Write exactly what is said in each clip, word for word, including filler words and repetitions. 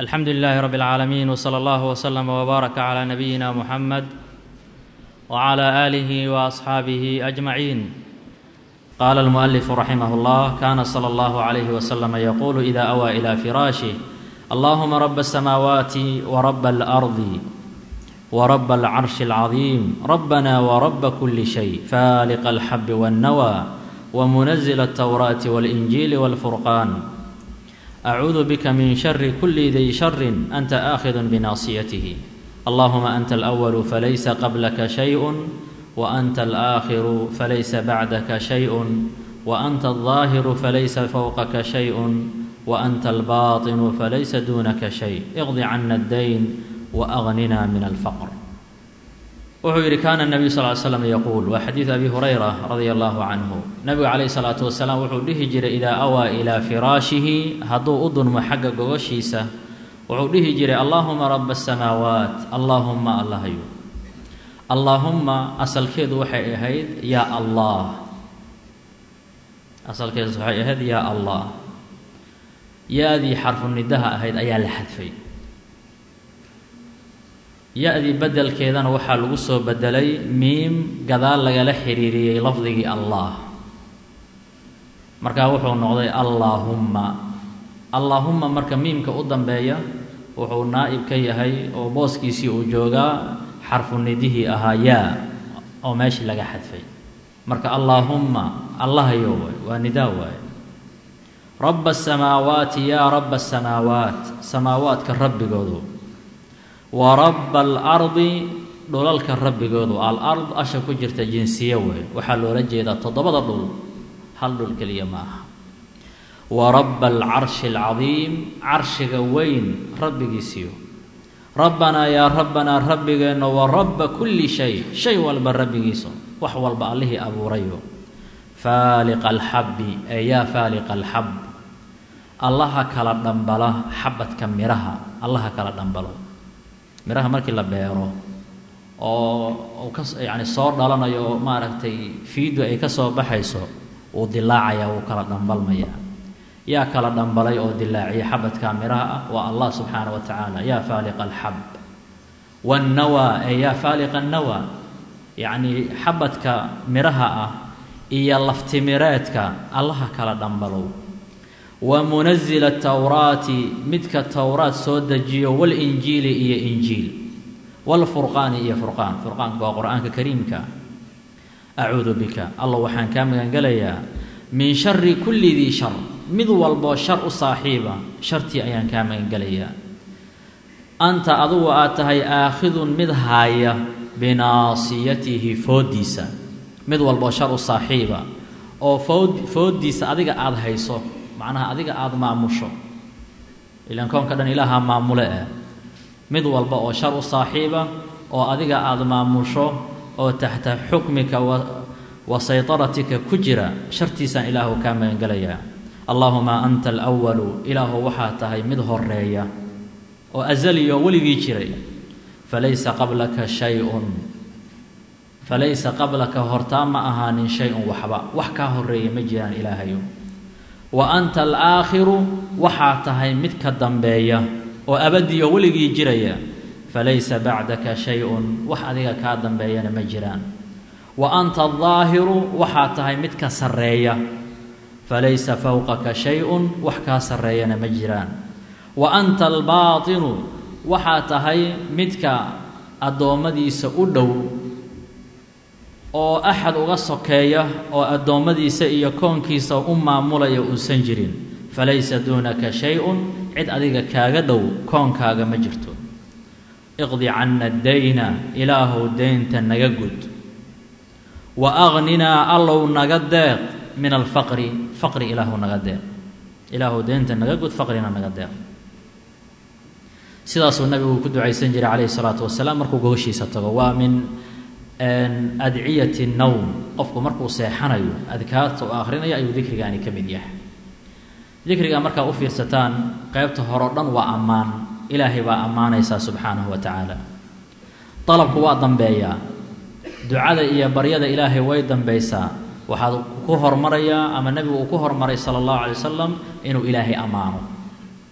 الحمد لله رب العالمين، وصلى الله وسلم وبارك على نبينا محمد وعلى آله وأصحابه أجمعين. قال المؤلف رحمه الله: كان صلى الله عليه وسلم يقول إذا أوى إلى فراشه: اللهم رب السماوات ورب الأرض ورب العرش العظيم، ربنا ورب كل شيء، فالق الحب والنوى ومنزل التوراة والإنجيل والفرقان، أعوذ بك من شر كل ذي شر أنت آخذ بناصيته، اللهم أنت الأول فليس قبلك شيء، وأنت الآخر فليس بعدك شيء، وأنت الظاهر فليس فوقك شيء، وأنت الباطن فليس دونك شيء، اقض عنا الدين وأغننا من الفقر. wuxuu yidhi kaana النبي صلى اه عليه وسلم يquul waa xadiiث abi hurayra radي الlaه canhu. nabigu calayه الsalaaةu wasalaam wuxuu dhihi jiray idaa awaa ilىa firaashihi, hadduu u dunmo xagga gogoshiisa, wuxuu dhihi jiray allaahuma raba الsamaawaat, allaahuma allahyu. allaahuma asalkeedu waxay ahayd yaa allah, asalkeedu waxay ahayd yaa allah. ya-dii xarfu nidaha ahayd ayaa la xadfay. ya-dii bedelkeedana waxaa lagu soo bedelay miim gadaal lagala xiriiriyey lafdigii allah, markaa wuxuu noqday allaahumma. allaahumma marka miimka u dambeeya wuxuu naa'ib ka yahay oo booskiisii uu joogaa xarfu nidihii ahaa yaa oo meeshii laga xadfay. marka allaahumma allahyo waay, waa nidaa waaye. raba asamaawaati, yaa raba asamaawaat, samaawaadka rabbigoodu. wa raba alardi, dhulalka rabbigoodu. al-ard asha ku jirta jinsiye wey, waxaa loola jeedaa toddobada dhul, hal dhul keliya ma aha. wa raba alcarshi alcadiim, carshiga weyn rabbigiisiyo. rabbanaa yaa rabbanaa, rabbigeenno. wa raba kulli shay, shay walba rabbigiiso, wax walba allihii abuurayo. faaliqa alxabbi, ee yaa faaliqa alxab, allaha kala dhambala xabadka miraha, allaha kala dhambalo. miraha markii la beero oo ka yani soo dhalanayo oo maaragtay fiidu ay ka soo baxayso, wuu dilaacaya, wuu kala dhambalmayaa. yaa kala dhambalay oo dilaaciya xabadka miraha ah? waa allah subxaanaه wa tacaala. yaa faaliqa alxab. waannawaa, ee yaa faaliqa annawaa, yacnii xabadka miraha ah iyo laftimireedka allaha kala dhambalow. wa munazila tawraati, midka towraad soo dejiyo. walinjiili iyo injiil. walfurqaani iyo furqaan, furqaanku waa qur-aanka kariimka. acuudu bika, alla waxaan kaa magangelayaa min shari kulli dii shar, mid walboo shar u saaxiiba shartii ayaan kaa magangelayaa. anta adugu aad tahay aakhidun mid haaya binaasiyatihi, foodiisa. mid walboo shar u saaxiiba oo food foodiisa adiga aada hayso, macnaha adiga aada maamusho. ilaan koonka dhan ilaahaa maamule eh. mid walba oo shar u saaxiiba oo adiga aada maamusho oo taxta xukmika wa wa saytaratika ku jira, shartiisaan ilaahu kaa magangelayaa. allaahuma anta alwalu, ilaahu waxaa tahay mid horeeya oo azaliyo weligii jiray. falaysa qablaka shay-un, falaysa qablaka hortaa ma ahaanin shay-un waxba, wax kaa horeeya ma jiraan ilaahayo. wa anta alaakhiru, waxaa tahay mid ka dambeeya oo abadiyo weligii jiraya. falaysa bacdaka shay-un, wax adiga kaa dambeeyana ma jiraan. wa anta aldaahiru, waxaa tahay mid ka sarreeya. falaysa fowqaka shay-un, wax kaa sarreeyana ma jiraan. wa anta albaatinu, waxaa tahay midka addoommadiisa u dhow oo axad uga sokeeya oo addoommadiisa iyo koonkiisa u maamulaya uusan jirin. falaysa duunaka shay-un, cid adiga kaaga dhow koonkaaga ma jirto. iqdi canna dayna, ilaahow deynta naga gud. wa agninaa, allow naga deeq min alfaqri, faqri ilaahow naga deeq. ilaahow deynta naga gud, faqrina naga deeq. sidaasuu nabigu ku ducaysan jiray calayhi salaatu wasalaam markuu gogoshiisa tago. waa min adciyati nowm, qofku markuu seexanayo adkaarta u akhrinayo ayuu dikrigaani ka mid yahay. dikriga markaa u fiirsataan qeybta hore o dhan waa ammaan, ilaahay baa ammaanaysaa subxaanahu wa tacaala. dalabku waa dambeeyaa, ducada iyo baryada ilaahay way dambaysaa. waxaad ku hormarayaa ama nebigu uu ku hormaray sala allahu calay wasalam inuu ilaahay ammaano.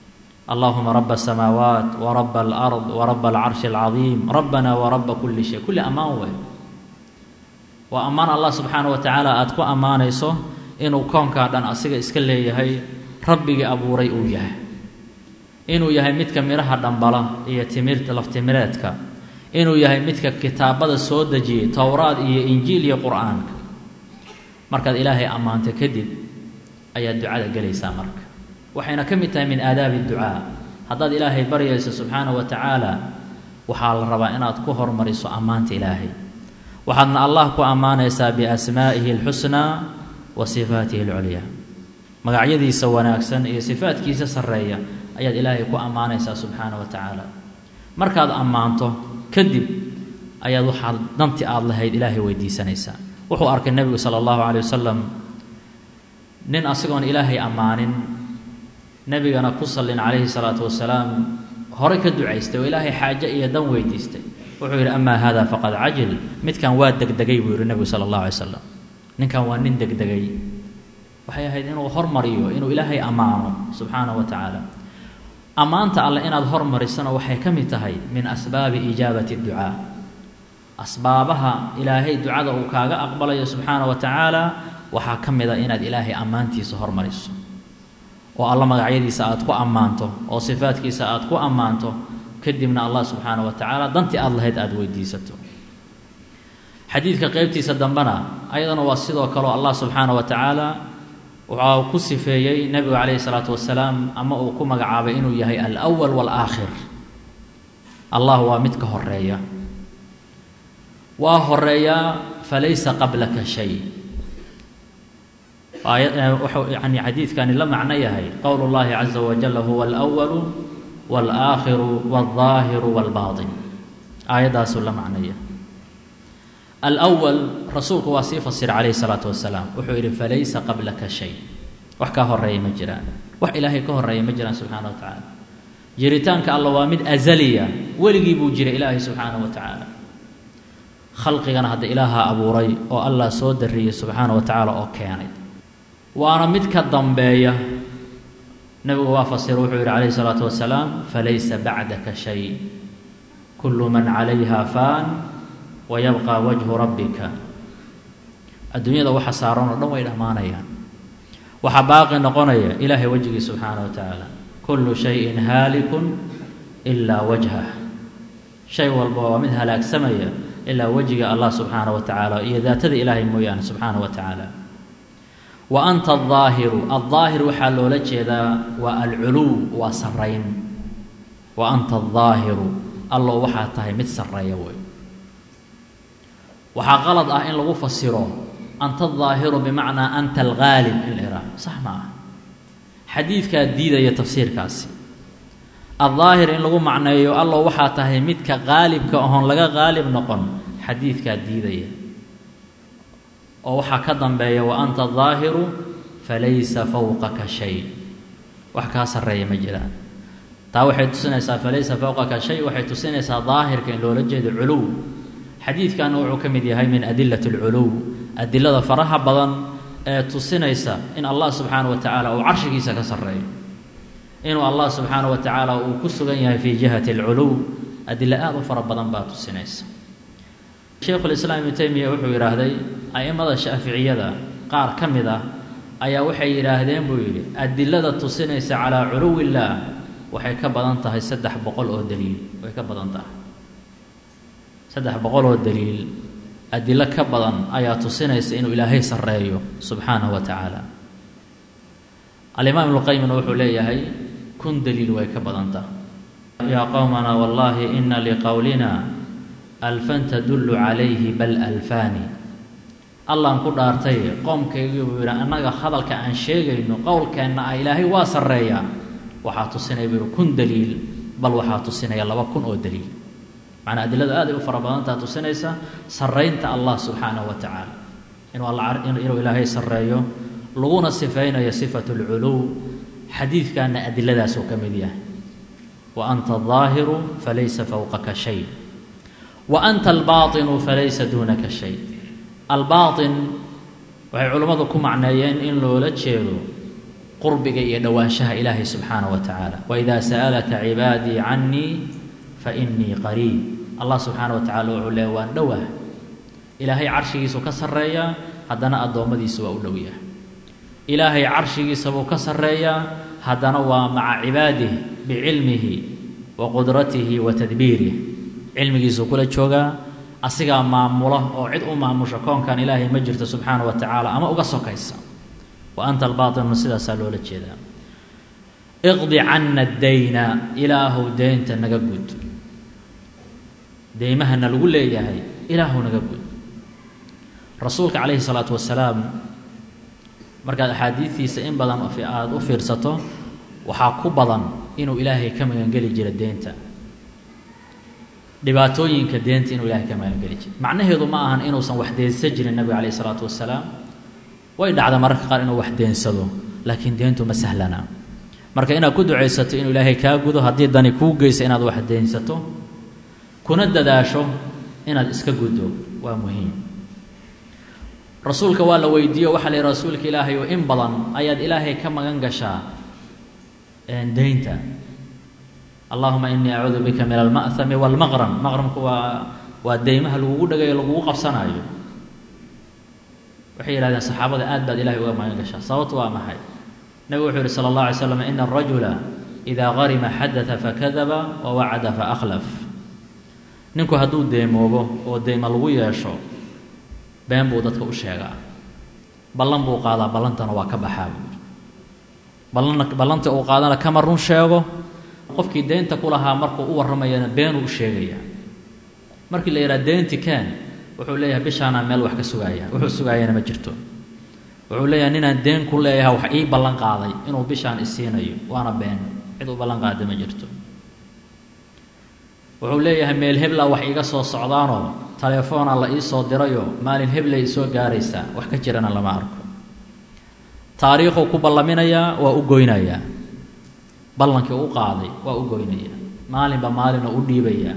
allahuma raba الsamaawaat waraba alard waraba alcarshi alcadiim rabbana waraba kuli shay kulli ammaan wey waa ammaan allah subxaanaه wa tacaala aada ku ammaanayso inuu koonkaa dhan asiga iska leeyahay rabbigii abuuray uu yahay inuu yahay midka midhaha dhambala iyo timirta laftimireedka inuu yahay midka kitaabada soo dejiyey towraad iyo injiil iyo qur'aanka markaad ilaahay ammaanto kadib ayaad ducada gelaysaa marka waxayna ka mid tahay min aadaabi ducaa haddaad ilaahay baryayso subxaanaه wa tacaala waxaa la rabaa inaad ku hormariso ammaanta ilaahay waxaadna allah ku ammaanaysaa biasmaa'ihi اlxusnaa wa sifaatihi اlculyaa magacyadiisa wanaagsan iyo sifaadkiisa sarreeya ayaad ilaahay ku ammaanaysaa subxaanaه wa tacaala markaad ammaanto kadib ayaad waxaad danti aada lahayd ilaahay weydiisanaysaa wuxuu arkay nebigu sala allahu calay wasalam nin asigoon ilaahay ammaanin nebigana ku sallin calayhi salaatu wasalaam hore ka ducaystay oo ilaahay xaaje iyo dan weydiistay wuxuu yidhi amaa hada faqad cajil midkan waa degdegay buu yidhi nebigu sala allahu alay slam ninkan waa nin degdegay waxay ahayd inuu hormariyo inuu ilaahay ammaano subxaanahu wa tacaala ammaanta alle inaad hormarisana waxay ka mid tahay min asbaabi ijaabati ducaa asbaabaha ilaahay ducada uu kaaga aqbalayo subxaanaه wa tacaala waxaa ka mid a inaad ilaahay ammaantiisa hormariso oo alla magacyadiisa aad ku ammaanto oo sifaadkiisa aad ku ammaanto kadibna allah subxaanaه wa tacaala dantii aada lahayd aada weydiisato xadiidka qeybtiisa dambena ayadana waa sidoo kaleo allah subxaanaه wa tacaala waxaa ku sifeeyey nebigu calayhi salaatu wasalaam ama uu ku magacaabay inuu yahay alأwal wاlآakhir allah waa mid ka horeeya waa horeeyaa falaysa qablaka shay wuxuu yani xadiidkani la macno yahay qowl اllahi caza wajala huwa alأwalu wاlآakhiru wاlظaahiru wاlbaaطin aayaddaasuu la macnaya alأwal rasuulku waa sii fasira calayhi الsalaatu wasalaam wuxuu yidhi falaysa qablaka shay wax kaa horeeya ma jiraan wax ilaahay ka horeeya ma jiraan subxaana wa tacaala jiritaanka alla waa mid azaliya weligii buu jiray ilaahay subxaanaه wa tacaala khalqigana hadda ilaaha abuuray oo allah soo dariyey subxaanaه wa tacaala oo keenay waana mid ka dambeeya nebigu waa fasira wuxuu yidhi calayhi الsalaatu wasalaam falaysa bacdaka shay kulu man calayha faan wayabqى wajhu rabbika adduunyada waxa saaran oo dhan way dhammaanayaan waxaa baaqi noqonaya ilaahay wejigii subxaanaه wa tacaala kullu shayin haalikun ilaa wajhah shay walba waa mid halaagsamaya ilaa wejiga allah subxaanaه wa tacaala iyo daatada ilaahay mooyaane subxaanaه wa tacaala wa anta الظaahiru الظaahir waxaa loola jeedaa waa alculuw waa sarrayn wa anta الظaahiru allo waxaa tahay mid sarreeya wey waxaa qalad ah in lagu fasiro anta الظaahiru bimacnaa anta alghaalib in la ihaah sax ma ah xadiidkaa diidaya tafsiirkaasi الظaahir in lagu macneeyo allo waxaa tahay midka qaalibka oon laga qaalib noqon xadiidkaa diidaya oo waxaa ka dambeeya wa anta الظaahiru falaysa fowqaka shay wax kaa sarreeya ma jiraan taa waxay tusinaysaa falaysa fowqaka shay waxay tusinaysaa daahirka in loola jeedo culuw xadiidkana wuxuu ka mid yahay min adilaة اlculuw adilada faraha badan ee tusinaysa in allah subxaanaه wa tacaala uu carshigiisa ka sarreeyo inuu allah subxaanaه wa tacaala uu ku sugan yahay fii jihati اlculuw adilo aad u fara badan baa tusinaysa shaykhu lislaam ibnu taymiya wuxuu yidhaahday a'immada shaaficiyada qaar ka mid ah ayaa waxay yidhaahdeen buu yidhi adilada tusinaysa calaa culuwi illaah waxay ka badan tahay saddex boqol oo daliil way ka badan tahay saddex boqol oo daliil adilo ka badan ayaa tusinaysa inuu ilaahay sarreeyo subxaanahu wa tacaala alimaam ibnuqayimna wuxuu leeyahay kun daliil way ka badan tahay yaa qowmana wallaahi ina liqowlina alfan tadullu calayhi bal alfaani allaan ku dhaartay qoomkaygii buu yidhi annaga hadalka aan sheegayno qowlkeenna ah ilaahay waa sarreeyaa waxaa tusinaya buu yihi kun daliil bal waxaa tusinaya laba kun oo daliil macnaa adilada aad ay u fara badantaa tusinaysa sarraynta allah subxaanahu wa tacaala inuu alla inuu ilaahay sarreeyo laguna sifaynayo sifatu اlculuw xadiidkaana adiladaasuu ka mid yahay wa anta الظaahiru falaysa fowqaka shay wa anta albaaطinu falaysa duunaka shay albaaطin waxay culimmadu ku macneeyeen in loola jeedo qurbiga iyo dhawaanshaha ilaahay subxaanahu wa tacaala. waidaa sa'alaka cibaadii cannii fa innii qariib. allah subxaanahu wa tacala wuxuu leeya waan dhowah. ilaahay carshigiisu ka sarreeyaa, haddana addoommadiisu waa u dhow yahay. ilaahay carshigiisa buu ka sarreeyaa, haddana waa maca cibaadih bicilmihi wa qudratihi wa tadbiirih. cilmigiisuu kula joogaa, asigaa maamula oo cid u maamusha koonkan ilaahay ma jirto subxaanahu wa tacaala ama uga sokaysa. wa anta albaaطinu sidaasaa loola jeedaa. iqdi canna dayna, ilaahow deynta naga gud. deymahana lagu leeyahay ilaahow naga gud. rasuulka calayhi salaatu wasalaam markaad axaadiistiisa in badan aada u fiirsato waxaa ku badan inuu ilaahay ka magangeli jira deenta, dhibaatooyinka deenta inuu ilaahay ka magangeli jira. macnaheedu ma ahan inuusan wax deensan jirin nabiga calayhi salaatu wasalaam. way dhacda mararka qaar inuu wax deensado, laakiin deentu ma sahlana. marka inaad ku ducaysato inuu ilaahay kaa gudo, haddii dani kuu geysa inaad wax deensato, kuna dadaasho inaad iska guddo, waa muhiim. rasuulka waa la weydiiyo waxaa la yidhi rasuulka ilaahay oo in badan ayaad ilaahay ka magan gashaa deynta. allahuma inii acuudu bika min alma'hami waalmaqram. maqramku waa waa deymaha lagugu dhagayo lagugu qabsanaayo. waxay yidhahdeen saxaabada aad baad ilahay uga magan gashaa. sababtu waa maxay? nabigu wuxuu yihi sala allah alay slam ina arajula idaa qarima xadada fakadaba wa wacada faakhlaf. ninku hadduu deemoobo oo deyma lagu yeesho, been buu dadka u sheegaa, ballan buu qaadaa, ballantana waa ka baxaa buui. ballan ballanta uu qaadana kama run sheego. qofkii deynta ku lahaa markuu u warramayana beenuu u sheegaya. markii la yidhaha deynti keen, wuxuu leeyahay bishaanaa meel wax ka sugaaya, wuxuu sugaayana ma jirto. wuxuu leeyahay ninaan deen ku leeyahay wax ii ballan qaaday inuu bishaan isiinayo, waana been, cid u ballan qaada ma jirto. wuxuu leeyahay meel hebla wax iga soo socdaanoo taleefoona la ii soo dirayo maalin heblay soo gaaraysaa, wax ka jirana lama arko. taariikhuu ku ballaminayaa, waa u goynayaa. ballankii u qaaday waa u goynayaa, maalinba maalina u dhiibayaa.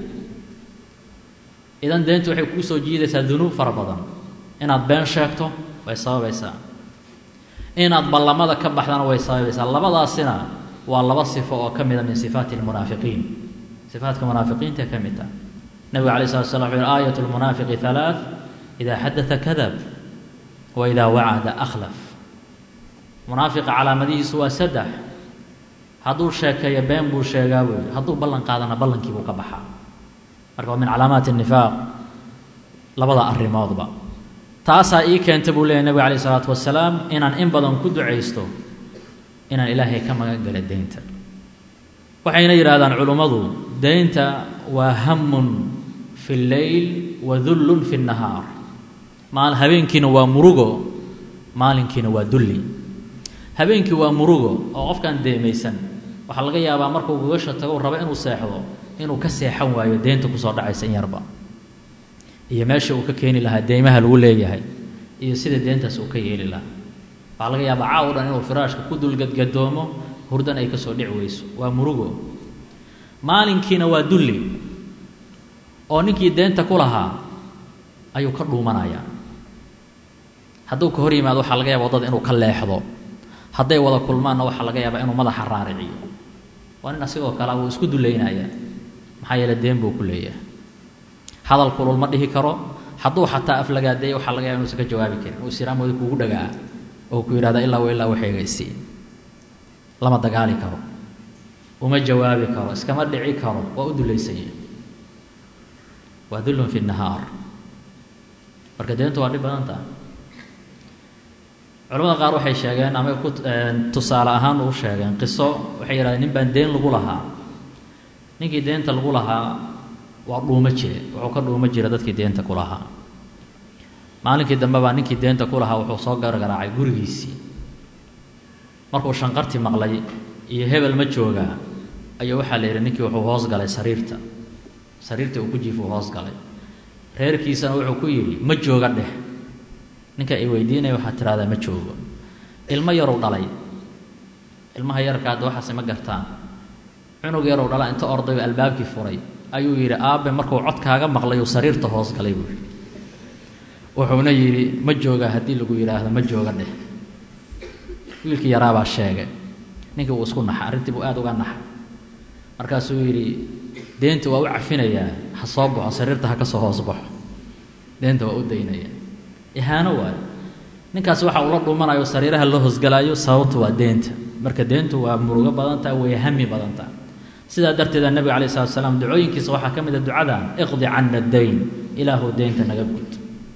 idan deentu waxay kuu soo jiidaysaa dunuub fara badan. inaad been sheegto way sababaysaa, inaad ballamada ka baxdana way sababaysaa. labadaasina waa laba sifo oo ka mida min sifaati almunaafiqiin. sifaadka munaafiqiinta ka mid ah. nabigu alay slat slam wuxuu yihi aayat lmunaafiqi halaaث idaa xadada kadab wa idaa wacada akhlaf. munaafiqa calaamadihiisu waa saddex. hadduu sheekeeyo been buu sheegaa buu yihi, hadduu ballan qaadana ballankii buu ka baxaa. marka waa min calaamaati الnifaaq labada arrimoodba. taasaa ii keenta buu leeyahy nabiga alayh الsalaatu wasalaam inaan in badan ku ducaysto inaan ilaahay ka magan gala deynta. waxayna yidhaahdaan culummadu deynta waa hamun fi اlleyl wa dullun fi الnahaar. maal habeenkiina waa murugo, maalinkiina waa dulli. habeenkii waa murugo oo qofkaan deemaysan waxaa laga yaabaa markuu gogasha tago rabo inuu seexdo inuu ka seexan waayo deynta kusoo dhacaysa in yarba, iyo meesha uu ka keeni lahaa deymaha lagu leeyahay, iyo sida deyntaas uu ka yeeli lahaa. waxaa laga yaabaa caaw dhan inuu firaashka ku dulgadgadoomo, hurdan ay ka soo dhici weyso, waa murugo. maalinkiina waa dulli oo ninkii deynta ku lahaa ayuu ka dhuumanayaa. hadduu ka hor yimaado waxaa laga yaaba waddada inuu ka leexdo, hadday wada kulmaanna waxaa laga yaabaa inuu madaxa raariciyo. waa nin asigoo kale wuu isku dulaynayaa, maxaa yeele deen buu ku leeyahay. hadal kulul ma dhihi karo. hadduu xataa aflagaadeeyo waxaa laga yaaba inuusan ka jawaabi karin, uu siraamooda kuugu dhagaa oo ku yidhahda ilaa wa ilaa waxeegaysi. lama dagaali karo, uma jawaabi karo, iskama dhici karo, waa u dulaysanyahy. waa dullun fi nahaar. marka deentu waa dhib badan taha. culamada qaar waxay sheegeen ama ku tusaale ahaan u sheegeen qiso. waxay yidhahdeen nin baan deen lagu lahaa. ninkii deenta lagu lahaa waa dhuumo jire, wuxuu ka dhuumo jira dadkii deenta ku lahaa. maalinkii dambe baa ninkii deenta ku lahaa wuxuu soo gargaraacay gurigiisii. markuu shanqarti maqlay iyo hebel ma joogaa ayuu waxaa la yidhi ninkii wuxuu hoos galay sariirta. sariirta uu ku jiifuu hoos galay. reerkiisana wuxuu ku yidhi ma jooga dheh. ninka ay weydiinaya waxaad tidhahdaa ma joogo. ilmo yarow dhalay. ilmaha yarka hadda waxaase ma gartaan. cunug yarow dhala inta ordayo albaabkii furay ayuu yidhi aabe markuu codkaaga maqlayuu sariirta hoos galay buu yidhi. wuxuuna yidhi ma jooga haddii lagu yidhaahdo ma jooga dheh. wiilkii yaraabaa sheegay ninkii uu isku naxay arrintii buu aad uga naxay markaasuu yidhi deenta waa u cafinayaa ha soo baxo sariirta ha ka soo hoos baxo deenta waa u daynaya ihaano waayo ninkaas waxa uu la dhumanayo sariiraha la hoosgalaayo sababtu waa deenta marka deentu waa murugo badantaa way hami badantaa sidaa darteeda nabiga calayhi salaatu wasalaam ducooyinkiisa waxaa ka mid a ducadan iqdi canna dayn ilaahu deynta naga gud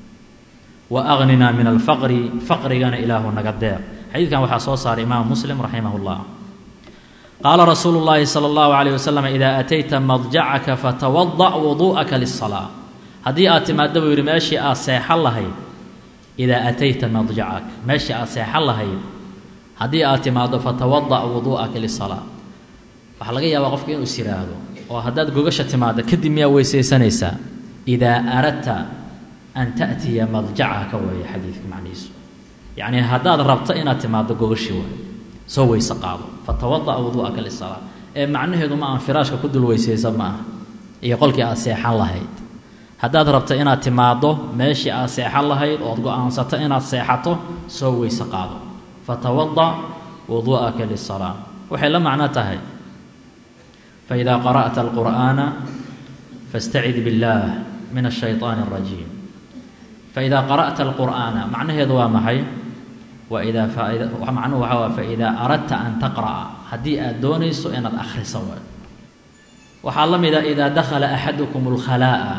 wa agninaa min alfaqri faqrigana ilaahu naga deeq xadiidkan waxaa soo saaray imaamu muslim raximahullah qaala rasuulu llaahi sala allahu calayh wasalam idaa atayta madjacaka fatawadac wuduu'aka lisalaa haddii aad timaadda buu yidhi meeshii aad seexan lahayd idaa atayta madjacak meeshii aad seexan lahayd haddii aad timaaddo fatawadac wuduu'aka lisalaa waxaa laga yaabaa qofka inuu is yidhaahdo oo haddaad gogasha timaaddo kadib miyaa weysaysanaysaa idaa aradta an ta'tiya madjacaka weeye xadiidka macnihiisu yacnii haddaad rabto inaad timaaddo gogashi waaye soo weyse qaado fatawadac wuduu'aka lisalaa ee macnaheedu ma aan firaashka ku dul weysaysa ma aha iyo qolkii aad seexan lahayd haddaad rabto inaad timaaddo meeshii aad seexan lahayd ood go-aansato inaad seexato soo weyse qaado fatawadac wuduu'aka lisalaa waxay la macno tahay faidaa qara'ta alqur'aana fastacid biاllaah min ashayطaani اrajiim faidaa qara'ta alqur'aana macnaheedu waa maxay waidaa macnuhu waxaa waa faidaa aradta an taqra'a haddii aad doonayso inaad akhriso waay waxaa la mida idaa dakhala axadukum اlkhalaa'a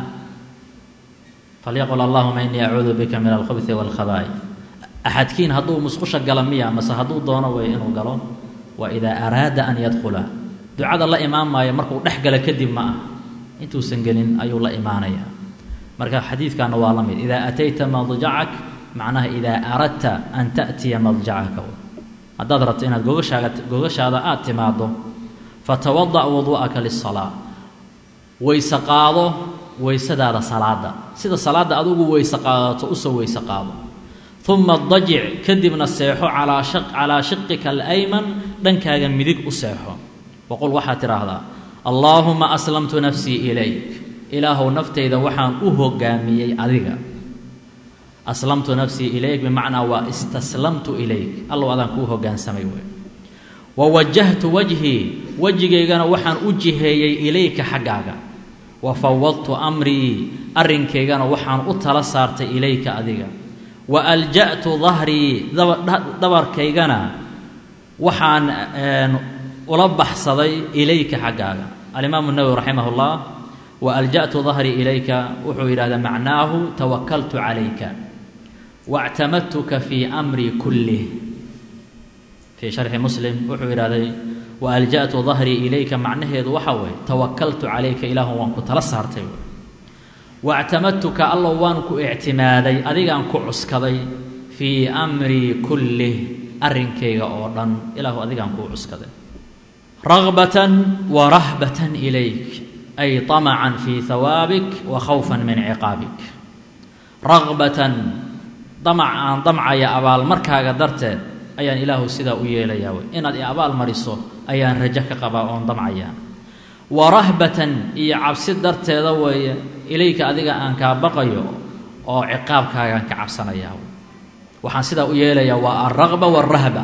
falyaqul allahuma inii acuudu bika min alkhubiثi wاlkhabaa'if axadkiin hadduu musqusha gala miya mase hadduu doono way inuu galo wa idaa araada an yadkhula ducada la imaan maayo markuu dhex gala kadib ma ah intuusan gelin ayuu la imaanayaa marka xadiidkaana waa la mid idaa atayta madjacak macnaha idaa aradta an ta'tiya madjacaka haddaad rabto inaad gogashaaga gogashaada aad timaaddo fatawadac wuduu'aka lisalaa weyse qaado weysadaada salaada sida salaadda adugu weyse qaadato usoo weyse qaado uma dajic kadibna seexo calaa shaq calaa shiqika alayman dhankaaga midig u seexo waqul waxaad tidhaahdaa allaahuma aslamtu nafsii ilayk ilaahow naftayda waxaan u hoggaamiyey adiga aslamtu nafsii ilayk bimacnaa waa istaslamtu ilayk allow adaan kuu hoggaansamay wey wa wajahtu wajhii wejigaygana waxaan u jiheeyey ilayka xaggaaga wa fawadtu amrii arrinkaygana waxaan u tala saartay ilayka adiga wa alja'tu dahrii dabarkaygana waxaan ula baxsaday ilayka xaggaaga alimaamu nawowi raximah ullah wa alja'tu dahrii ilayka wuxuu yidhahdaa macnaahu tawakaltu calayka wactamadtuka fii amrii kullih fii sharxi muslim wuxuu yidhahday wa alja'tu dahrii ilayka macnaheedu waxa weeye tawakaltu calayka ilaahu waan ku tala saartay wactamadtuka allow waan ku ictimaaday adigaan ku cuskaday fii amrii kullih arrinkayga oo dhan ilaahu adigaan kuu cuskaday ragbatan wa rahbatan ilayk ay طamacan fii hawaabik wa khawfan min ciqaabik ragbatan damac aan damcaya abaalmarkaaga darteed ayaan ilaahu sidaa u yeelayaa wey inaad i abaal mariso ayaan rajo ka qabaa oon damcayaa wa rahbatan iyo cabsi darteeda weeye ilayka adiga aan kaa baqayo oo ciqaabkaagaan ka cabsanayaa waxaan sidaa u yeelayaa waa alragba waalrahba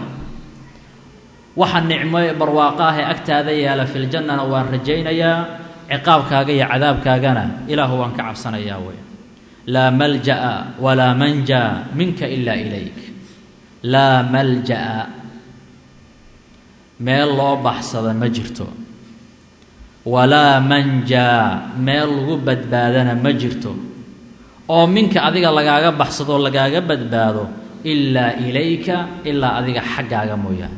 waxa nicmo ee barwaaqo ah ee agtaada yaala filjannana waan rajaynayaa ciqaabkaaga iyo cadaabkaagana ilaahu waan ka cabsanayaa wey laa malja'a walaa manjaa minka ilaa ilayk laa malja'a meel loo baxsada ma jirto walaa manjaa meel lagu badbaadana ma jirto oo minka adiga lagaaga baxsadoo lagaaga badbaado ilaa ilayka ilaa adiga xaggaaga mooyaane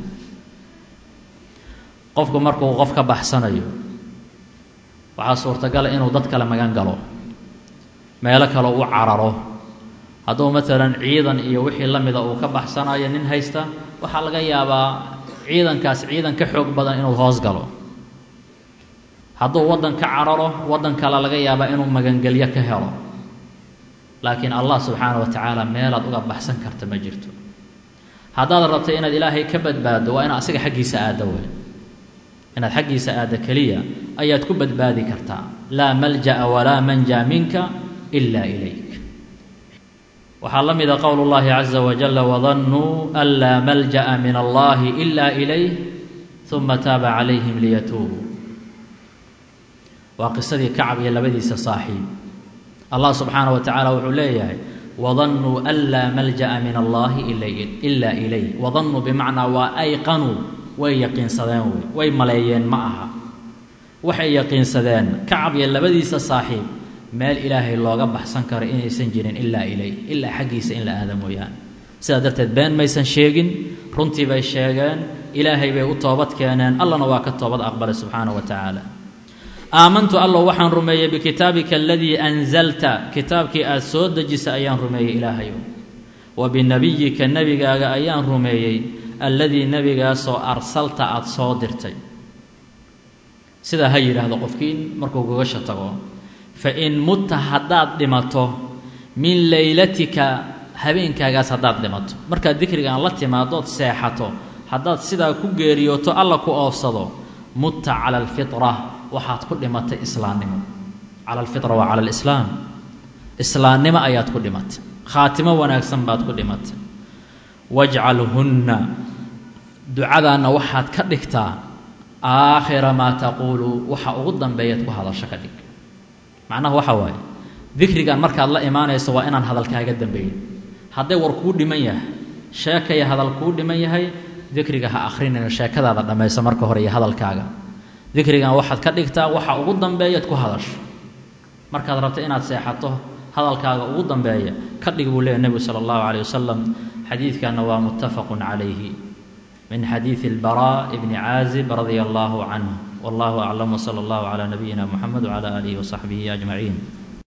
qofku markuu qof ka baxsanayo waxaa suurtagala inuu dad kale magan galo meelo kale u cararo hadduu maalan ciidan iyo wixii la mida uu ka baxsanayo nin haysta waxaa laga yaabaa ciidankaas ciidan ka xoog badan inuu hoos galo hadduu waddan ka cararo waddan kale laga yaabaa inuu magangelyo ka helo laakiin allah subxaana wa tacaala meelaad uga baxsan karta ma jirto haddaad rabto inaad ilaahay ka badbaaddo waa inaad asiga xaggiisa aaddo wey inaad xaggiisa aadda keliya ayaad ku badbaadi kartaa laa malja'a walaa manjaa minka ilaa ilayk waxaa la mida qowl اllahi caza wajala wadannuu an laa malja'a min allahi ila ilayh uma taaba calayhim liyatuubuu waa qisadii kacab iyo labadiisa saaxiib allah subxaanaه wa tacaala wuxuu leeyahay wadannuu an laa malja'a min allahi ila ilayh wadannuu bimacnaa waa ayqanuu way yaqiinsadeen wey way maleeyeen ma aha waxay yaqiinsadeen kacab iyo labadiisa saaxiib meel ilaahay looga baxsan karo inaysan jirin ilaa ilay ilaa xaggiisa in la aada mooyaane sidaa darteed been maysan sheegin runtii bay sheegeen ilaahay bay u toobad keeneen allana waa ka toobad aqbalay subxaanaه wa tacaala aamantu allow waxaan rumeeyey bikitaabika aladii anzalta kitaabkii aad soo dejisa ayaan rumeeyey ilaahayow wa binebiyika nebigaaga ayaan rumeeyey alladii nebigaasoo arsalta aada soo dirtay sidaa ha yidhaahdo qofkii markuu gogasha tago fain mutta haddaad dhimato min leylatika habeenkaagaas haddaad dhimato markaad dikrigaan la timaadood seexato haddaad sidaa ku geeriyooto alla ku oofsado mutta cala alfitra waxaad ku dhimatay islaamnimo cala alfitra waa cala alislaam islaamnimo ayaad ku dhimatay khaatimo wanaagsan baad ku dhimatay wajcalhunna ducadaanna waxaad ka dhigtaa aakhira maa taquulu waxa ugu dambeeyaad ku hadasho ka dhig macnaha waxa waaye dikrigan markaad la imaanayso waa inaan hadalkaaga dambeeyin hadday war kuu dhiman yahay sheekaya hadal kuu dhiman yahay dikriga ha akhrinayno sheekadaada dhammayso marka hore iyo hadalkaaga dikrigan waxaad ka dhigtaa waxa ugu dambeeyaad ku hadasho markaad rabto inaad seexato hadalkaaga ugu dambeeya ka dhig buu leeyahy nebigu sala allahu calayh wasalam xadiidkanna waa muttafaqun calayhi min xadiidi albaraa ibni caazib radia allahu canhu wallahu aclam wsala allahu calaa nabiyina muxamed wcala aalihi wasaxbihi ajmaciin